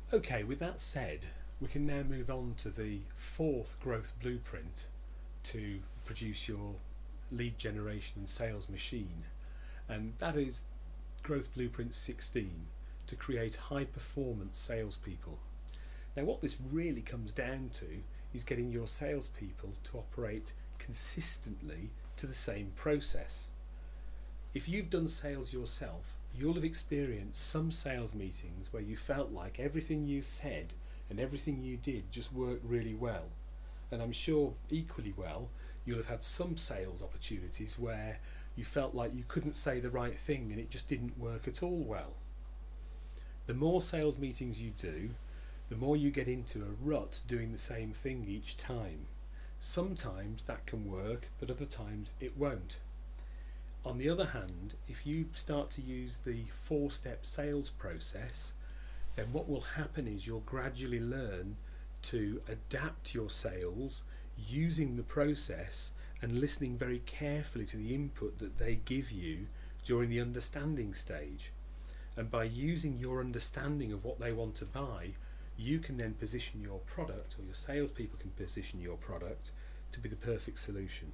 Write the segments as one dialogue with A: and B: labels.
A: Okay, with that said, we can now move on to the fourth growth blueprint to produce your lead generation and sales machine, and that is Growth Blueprint 16, to create high performance salespeople. Now, what this really comes down to is getting your salespeople to operate consistently to the same process. If you've done sales yourself, you'll have experienced some sales meetings where you felt like everything you said and everything you did just worked really well. And I'm sure equally well, you'll have had some sales opportunities where you felt like you couldn't say the right thing and it just didn't work at all well. The more sales meetings you do, the more you get into a rut doing the same thing each time. Sometimes that can work, but other times it won't. On the other hand, if you start to use the 4-step sales process, then what will happen is you'll gradually learn to adapt your sales using the process and listening very carefully to the input that they give you during the understanding stage. And by using your understanding of what they want to buy, you can then position your product, or your salespeople can position your product to be the perfect solution.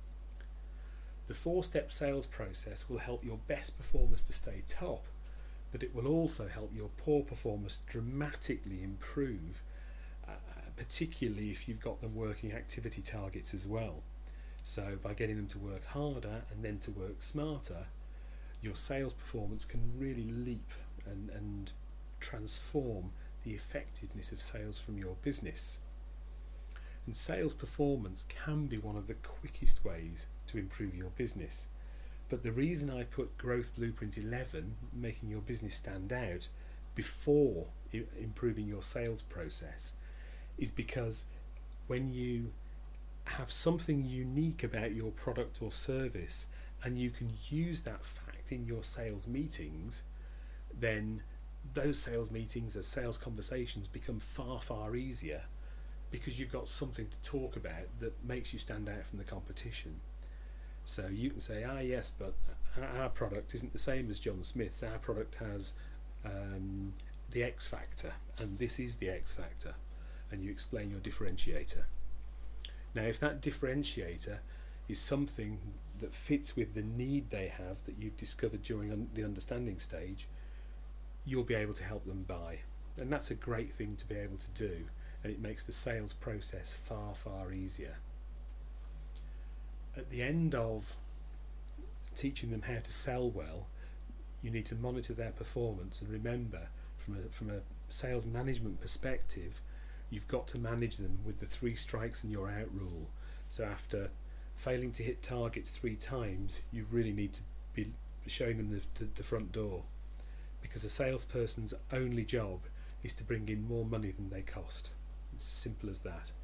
A: The 4-step sales process will help your best performers to stay top, but it will also help your poor performers dramatically improve, particularly if you've got them working activity targets as well. So by getting them to work harder and then to work smarter, your sales performance can really leap and transform the effectiveness of sales from your business. And sales performance can be one of the quickest ways to improve your business. But the reason I put Growth Blueprint 11, making your business stand out, before improving your sales process, is because when you have something unique about your product or service and you can use that fact in your sales meetings, then those sales meetings, those sales conversations become far easier, because you've got something to talk about that makes you stand out from the competition. So you can say, yes, but our product isn't the same as John Smith's. Our product has the X factor, and this is the X factor, and you explain your differentiator. Now, if that differentiator is something that fits with the need they have that you've discovered during the understanding stage, you'll be able to help them buy. And that's a great thing to be able to do, and it makes the sales process far easier. At the end of teaching them how to sell well, you need to monitor their performance, and remember, from a sales management perspective, you've got to manage them with the 3 strikes and you're out rule. So after failing to hit targets 3 times, you really need to be showing them the front door, because a salesperson's only job is to bring in more money than they cost. It's as simple as that.